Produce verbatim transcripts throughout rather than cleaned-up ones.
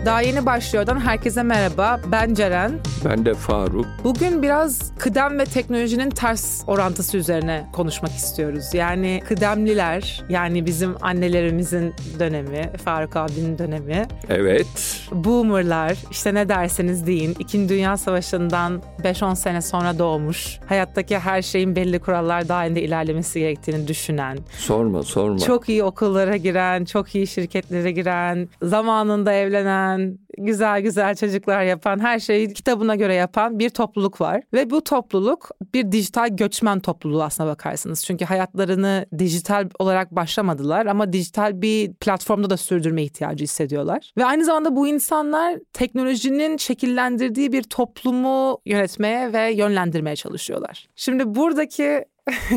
Daha yeni başlıyordan herkese merhaba. Ben Ceren. Ben de Faruk. Bugün biraz kıdem ve teknolojinin ters orantısı üzerine konuşmak istiyoruz. Yani kıdemliler, yani bizim annelerimizin dönemi, Faruk abinin dönemi. Evet. Boomerlar, işte ne derseniz deyin. İkinci Dünya Savaşı'ndan beş on sene sonra doğmuş. Hayattaki her şeyin belli kurallar dahilinde ilerlemesi gerektiğini düşünen. Sorma, sorma. Çok iyi okullara giren, çok iyi şirketlere giren, zamanında evlenen, güzel güzel çocuklar yapan, her şeyi kitabına göre yapan bir topluluk var. Ve bu topluluk bir dijital göçmen topluluğu aslına bakarsınız. Çünkü hayatlarını dijital olarak başlamadılar ama dijital bir platformda da sürdürme ihtiyacı hissediyorlar. Ve aynı zamanda bu insanlar teknolojinin şekillendirdiği bir toplumu yönetmeye ve yönlendirmeye çalışıyorlar. Şimdi buradaki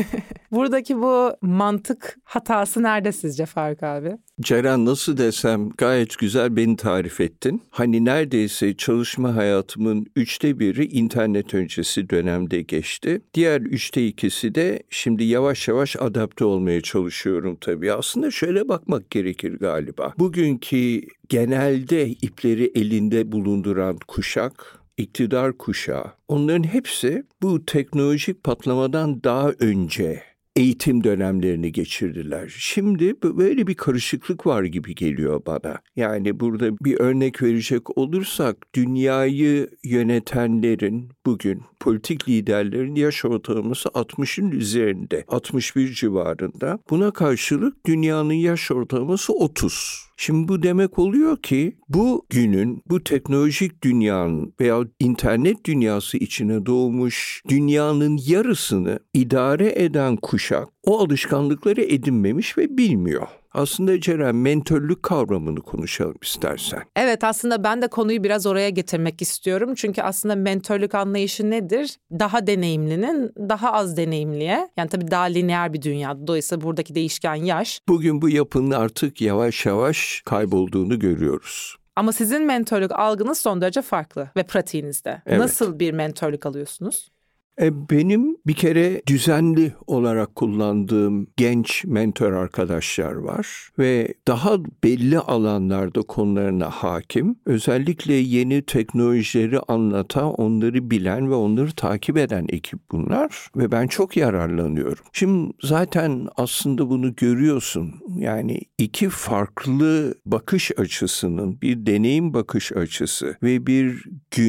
buradaki bu mantık hatası nerede sizce Faruk abi? Ceren, nasıl desem, gayet güzel beni tarif ettin. Hani neredeyse çalışma hayatımın üçte biri internet öncesi dönemde geçti. Diğer üçte ikisi de şimdi yavaş yavaş adapte olmaya çalışıyorum tabii. Aslında şöyle bakmak gerekir galiba. Bugünkü genelde ipleri elinde bulunduran kuşak, İktidar kuşağı, onların hepsi bu teknolojik patlamadan daha önce eğitim dönemlerini geçirdiler. Şimdi böyle bir karışıklık var gibi geliyor bana. Yani burada bir örnek verecek olursak, dünyayı yönetenlerin, bugün politik liderlerin yaş ortalaması altmışın üzerinde, altmış bir civarında. Buna karşılık dünyanın yaş ortalaması otuz. Şimdi bu demek oluyor ki bu günün, bu teknolojik dünyanın veya internet dünyası içine doğmuş dünyanın yarısını idare eden kuşak o alışkanlıkları edinmemiş ve bilmiyor. Aslında Ceren, mentörlük kavramını konuşalım istersen. Evet, aslında ben de konuyu biraz oraya getirmek istiyorum. Çünkü aslında mentörlük anlayışı nedir? Daha deneyimlinin daha az deneyimliye, yani tabii daha lineer bir dünya. Dolayısıyla buradaki değişken yaş. Bugün bu yapının artık yavaş yavaş kaybolduğunu görüyoruz. Ama sizin mentörlük algınız son derece farklı ve pratiğinizde. Evet. Nasıl bir mentörlük alıyorsunuz? E benim bir kere düzenli olarak kullandığım genç mentor arkadaşlar var ve daha belli alanlarda konularına hakim. Özellikle yeni teknolojileri anlatan, onları bilen ve onları takip eden ekip bunlar ve ben çok yararlanıyorum. Şimdi zaten aslında bunu görüyorsun. Yani iki farklı bakış açısının, bir deneyim bakış açısı ve bir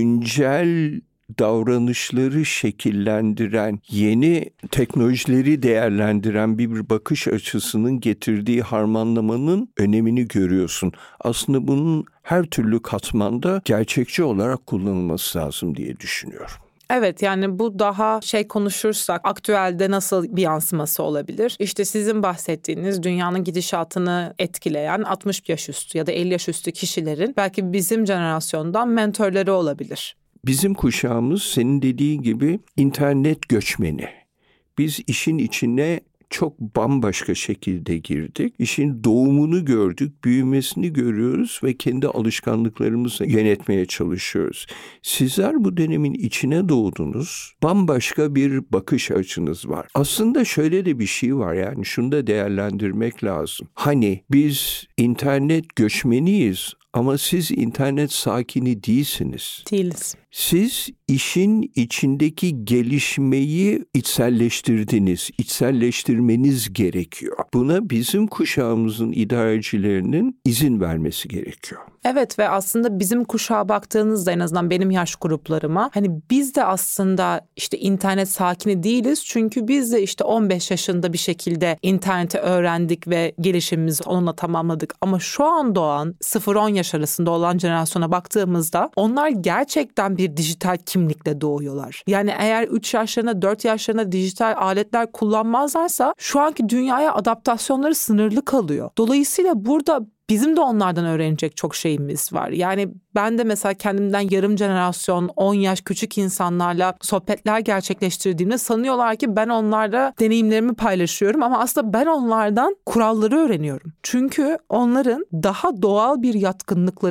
güncel davranışları şekillendiren, yeni teknolojileri değerlendiren bir bakış açısının getirdiği harmanlamanın önemini görüyorsun. Aslında bunun her türlü katmanda gerçekçi olarak kullanılması lazım diye düşünüyorum. Evet, yani bu daha şey konuşursak aktüelde nasıl bir yansıması olabilir? İşte sizin bahsettiğiniz dünyanın gidişatını etkileyen altmış yaş üstü ya da elli yaş üstü kişilerin belki bizim jenerasyondan mentörleri olabilir. Bizim kuşağımız senin dediğin gibi internet göçmeni. Biz işin içine çok bambaşka şekilde girdik. İşin doğumunu gördük, büyümesini görüyoruz ve kendi alışkanlıklarımızla yönetmeye çalışıyoruz. Sizler bu dönemin içine doğdunuz, bambaşka bir bakış açınız var. Aslında şöyle de bir şey var, yani şunu da değerlendirmek lazım. Hani biz internet göçmeniyiz ama siz internet sakini değilsiniz. Değiliz. Siz işin içindeki gelişmeyi içselleştirdiniz, içselleştirmeniz gerekiyor. Buna bizim kuşağımızın idarecilerinin izin vermesi gerekiyor. Evet ve aslında bizim kuşağa baktığınızda, en azından benim yaş gruplarıma, hani biz de aslında işte internet sakini değiliz. Çünkü biz de işte on beş yaşında bir şekilde interneti öğrendik ve gelişimimizi onunla tamamladık. Ama şu an doğan sıfır on yaş arasında olan jenerasyona baktığımızda onlar gerçekten bir dijital kimlikle doğuyorlar. Yani eğer üç yaşlarında dört yaşlarında dijital aletler kullanmazlarsa şu anki dünyaya adaptasyonları sınırlı kalıyor. Dolayısıyla burada bizim de onlardan öğrenecek çok şeyimiz var. Yani ben de mesela kendimden yarım jenerasyon, on yaş küçük insanlarla sohbetler gerçekleştirdiğimde sanıyorlar ki ben onlarla deneyimlerimi paylaşıyorum ama aslında ben onlardan kuralları öğreniyorum. Çünkü onların daha doğal bir yatkınlıkları var.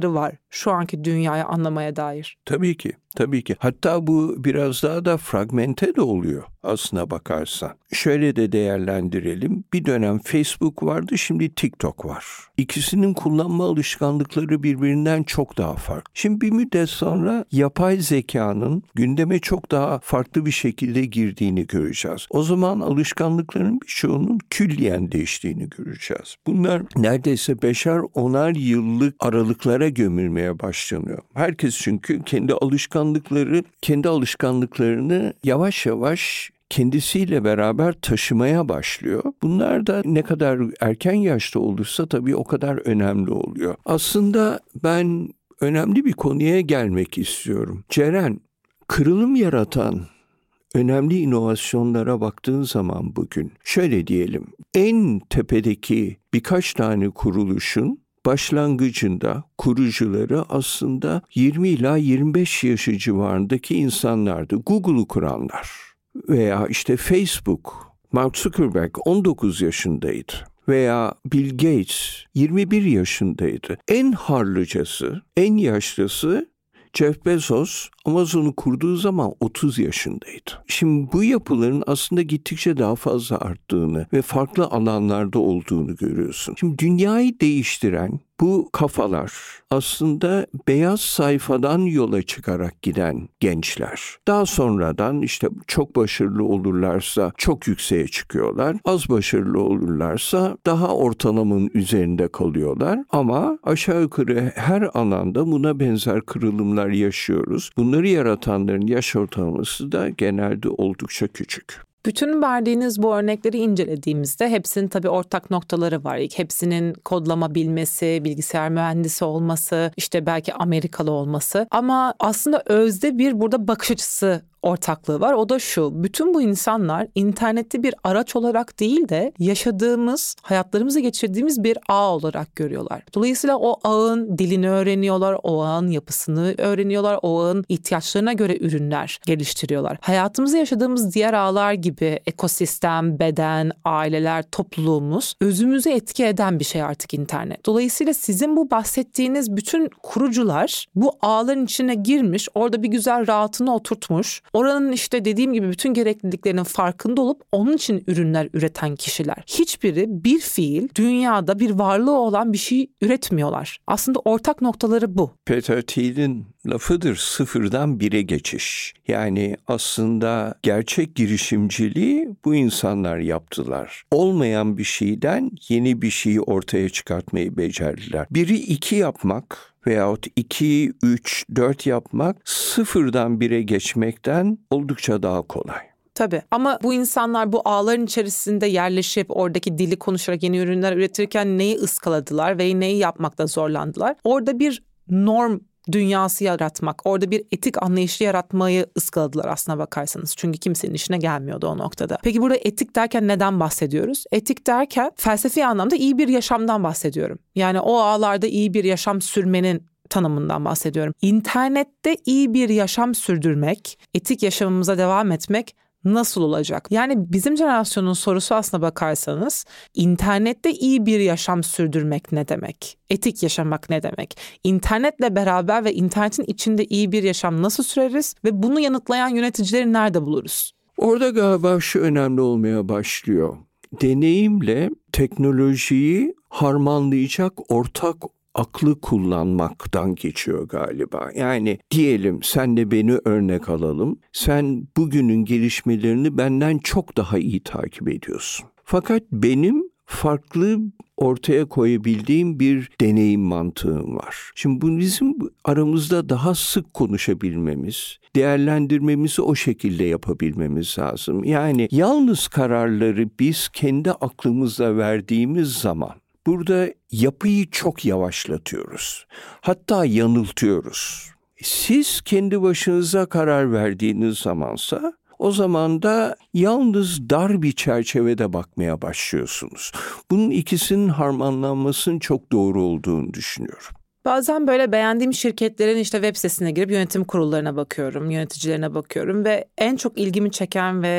şu anki dünyayı anlamaya dair. Tabii ki, tabii ki. Hatta bu biraz daha da fragmente de oluyor aslına bakarsan. Şöyle de değerlendirelim. Bir dönem Facebook vardı, şimdi TikTok var. İkisinin kullanma alışkanlıkları birbirinden çok daha farklı. Şimdi bir müddet sonra yapay zekanın gündeme çok daha farklı bir şekilde girdiğini göreceğiz. O zaman alışkanlıkların birçoğunun külliyen değiştiğini göreceğiz. Bunlar neredeyse beşer onar yıllık aralıklara gömülmeye başlanıyor. Herkes çünkü kendi alışkanlıkları, kendi alışkanlıklarını yavaş yavaş kendisiyle beraber taşımaya başlıyor. Bunlar da ne kadar erken yaşta olursa tabii o kadar önemli oluyor. Aslında ben önemli bir konuya gelmek istiyorum. Ceren, kırılım yaratan önemli inovasyonlara baktığın zaman bugün şöyle diyelim, en tepedeki birkaç tane kuruluşun başlangıcında kurucuları aslında yirmi ila yirmi beş yaşı civarındaki insanlardı. Google'u kuranlar veya işte Facebook, Mark Zuckerberg on dokuz yaşındaydı veya Bill Gates yirmi bir yaşındaydı. En harlıcası, en yaşlısı Jeff Bezos Amazon'u kurduğu zaman otuz yaşındaydı. Şimdi bu yapıların aslında gittikçe daha fazla arttığını ve farklı alanlarda olduğunu görüyorsun. Şimdi dünyayı değiştiren bu kafalar aslında beyaz sayfadan yola çıkarak giden gençler. Daha sonradan işte çok başarılı olurlarsa çok yükseğe çıkıyorlar. Az başarılı olurlarsa daha ortalamanın üzerinde kalıyorlar. Ama aşağı yukarı her alanda buna benzer kırılımlar yaşıyoruz. Bunları yaratanların yaş ortalaması da genelde oldukça küçük. Bütün verdiğiniz bu örnekleri incelediğimizde hepsinin tabii ortak noktaları var. Hepsinin kodlama bilmesi, bilgisayar mühendisi olması, işte belki Amerikalı olması. Ama aslında özde bir burada bakış açısı ortaklığı var. O da şu: bütün bu insanlar interneti bir araç olarak değil de yaşadığımız, hayatlarımızı geçirdiğimiz bir ağ olarak görüyorlar. Dolayısıyla o ağın dilini öğreniyorlar, o ağın yapısını öğreniyorlar, o ağın ihtiyaçlarına göre ürünler geliştiriyorlar. Hayatımızı yaşadığımız diğer ağlar gibi ekosistem, beden, aileler, topluluğumuz özümüze etki eden bir şey artık internet. Dolayısıyla sizin bu bahsettiğiniz bütün kurucular bu ağların içine girmiş, orada bir güzel rahatını oturtmuş. Oranın işte dediğim gibi bütün gerekliliklerinin farkında olup onun için ürünler üreten kişiler. Hiçbiri bir fiil dünyada bir varlığı olan bir şey üretmiyorlar. Aslında ortak noktaları bu. Peter Thiel'in lafıdır, sıfırdan bire geçiş. Yani aslında gerçek girişimciliği bu insanlar yaptılar. Olmayan bir şeyden yeni bir şeyi ortaya çıkartmayı becerdiler. Biri iki yapmak veyahut iki, üç, dört yapmak sıfırdan bire geçmekten oldukça daha kolay. Tabii, ama bu insanlar bu ağların içerisinde yerleşip oradaki dili konuşarak yeni ürünler üretirken neyi ıskaladılar ve neyi yapmakta zorlandılar? Orada bir norm dünyası yaratmak, orada bir etik anlayışı yaratmayı ıskaladılar aslına bakarsanız. Çünkü kimsenin işine gelmiyordu o noktada. Peki burada etik derken neden bahsediyoruz? Etik derken felsefi anlamda iyi bir yaşamdan bahsediyorum. Yani o ağlarda iyi bir yaşam sürmenin tanımından bahsediyorum. İnternette iyi bir yaşam sürdürmek, etik yaşamımıza devam etmek nasıl olacak? Yani bizim jenerasyonun sorusu aslına bakarsanız, internette iyi bir yaşam sürdürmek ne demek? Etik yaşamak ne demek? İnternetle beraber ve internetin içinde iyi bir yaşam nasıl süreriz ve bunu yanıtlayan yöneticileri nerede buluruz? Orada galiba şu önemli olmaya başlıyor. Deneyimle teknolojiyi harmanlayacak ortak aklı kullanmaktan geçiyor galiba. Yani diyelim sen de beni örnek alalım. Sen bugünün gelişmelerini benden çok daha iyi takip ediyorsun. Fakat benim farklı ortaya koyabildiğim bir deneyim mantığım var. Şimdi bu bizim aramızda daha sık konuşabilmemiz, değerlendirmemizi o şekilde yapabilmemiz lazım. Yani yalnız kararları biz kendi aklımızla verdiğimiz zaman burada yapıyı çok yavaşlatıyoruz. Hatta yanıltıyoruz. Siz kendi başınıza karar verdiğiniz zamansa o zaman da yalnız dar bir çerçevede bakmaya başlıyorsunuz. Bunun ikisinin harmanlanmasının çok doğru olduğunu düşünüyorum. Bazen böyle beğendiğim şirketlerin işte web sitesine girip yönetim kurullarına bakıyorum, yöneticilerine bakıyorum ve en çok ilgimi çeken ve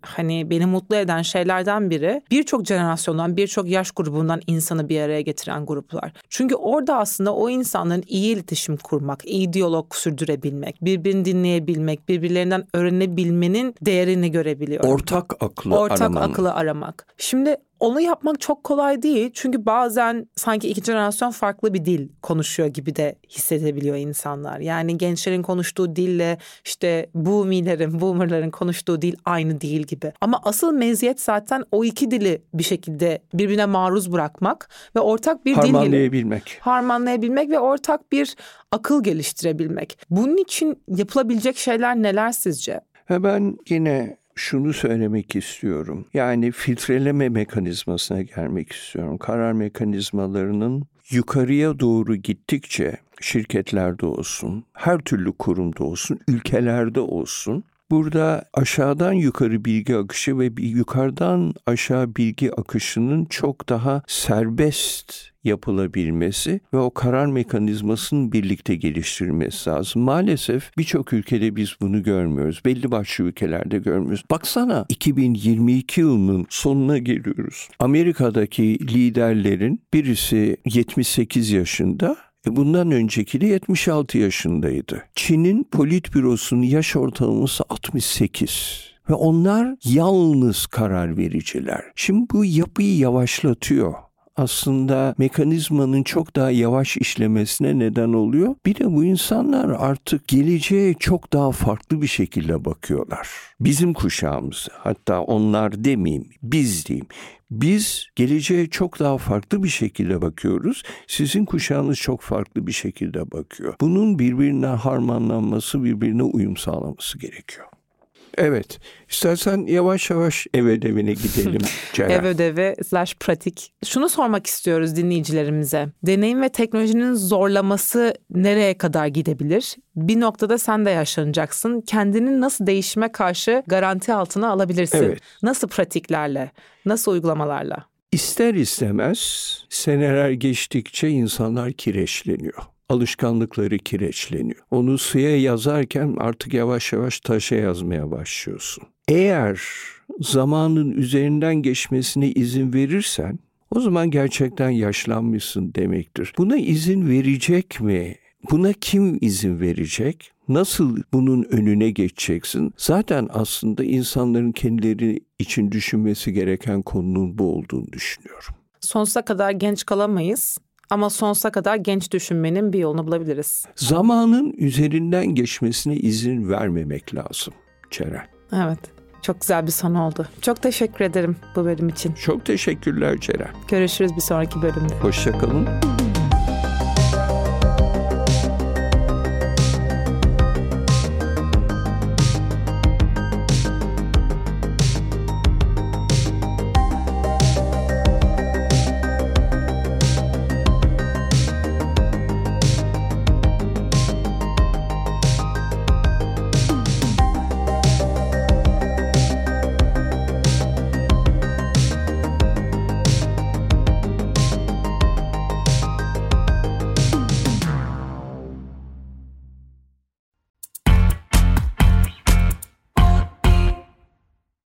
hani beni mutlu eden şeylerden biri birçok jenerasyondan, birçok yaş grubundan insanı bir araya getiren gruplar. Çünkü orada aslında o insanların iyi iletişim kurmak, iyi diyalog sürdürebilmek, birbirini dinleyebilmek, birbirlerinden öğrenebilmenin değerini görebiliyorum. Ortak aklı Ortak aramak. Ortak aklı aramak. Şimdi onu yapmak çok kolay değil. Çünkü bazen sanki iki jenerasyon farklı bir dil konuşuyor gibi de hissedebiliyor insanlar. Yani gençlerin konuştuğu dille işte boomerlerin, boomerların konuştuğu dil aynı değil gibi. Ama asıl meziyet zaten o iki dili bir şekilde birbirine maruz bırakmak ve ortak bir dil harmanlayabilmek. Harmanlayabilmek ve ortak bir akıl geliştirebilmek. Bunun için yapılabilecek şeyler neler sizce? Ben yine şunu söylemek istiyorum. Yani filtreleme mekanizmasına gelmek istiyorum. Karar mekanizmalarının yukarıya doğru gittikçe şirketlerde olsun, her türlü kurumda olsun, ülkelerde olsun, burada aşağıdan yukarı bilgi akışı ve yukarıdan aşağı bilgi akışının çok daha serbest yapılabilmesi ve o karar mekanizmasının birlikte geliştirilmesi lazım. Maalesef birçok ülkede biz bunu görmüyoruz. Belli başlı ülkelerde görmüyoruz. Baksana iki bin yirmi iki yılının sonuna geliyoruz. Amerika'daki liderlerin birisi yetmiş sekiz yaşında, bundan önceki de yetmiş altı yaşındaydı. Çin'in politbürosunun yaş ortalaması altmış sekiz. Ve onlar yalnız karar vericiler. Şimdi bu yapıyı yavaşlatıyor. Aslında mekanizmanın çok daha yavaş işlemesine neden oluyor. Bir de bu insanlar artık geleceğe çok daha farklı bir şekilde bakıyorlar. Bizim kuşağımız, hatta onlar demeyeyim, biz diyeyim. Biz geleceğe çok daha farklı bir şekilde bakıyoruz. Sizin kuşağınız çok farklı bir şekilde bakıyor. Bunun birbirine harmanlanması, birbirine uyum sağlaması gerekiyor. Evet. İstersen yavaş yavaş ev ödevine gidelim Ceren. Ev ödevi slash pratik. Şunu sormak istiyoruz dinleyicilerimize. Deneyim ve teknolojinin zorlaması nereye kadar gidebilir? Bir noktada sen de yaşlanacaksın. Kendini nasıl değişime karşı garanti altına alabilirsin? Evet. Nasıl pratiklerle? Nasıl uygulamalarla? İster istemez seneler geçtikçe insanlar kireçleniyor. Alışkanlıkları kireçleniyor. Onu suya yazarken artık yavaş yavaş taşa yazmaya başlıyorsun. Eğer zamanın üzerinden geçmesine izin verirsen, o zaman gerçekten yaşlanmışsın demektir. Buna izin verecek mi? Buna kim izin verecek? Nasıl bunun önüne geçeceksin? Zaten aslında insanların kendileri için düşünmesi gereken konunun bu olduğunu düşünüyorum. Sonsuza kadar genç kalamayız. Ama sonsuza kadar genç düşünmenin bir yolunu bulabiliriz. Zamanın üzerinden geçmesine izin vermemek lazım Ceren. Evet, çok güzel bir son oldu. Çok teşekkür ederim bu bölüm için. Çok teşekkürler Ceren. Görüşürüz bir sonraki bölümde. Hoşça kalın.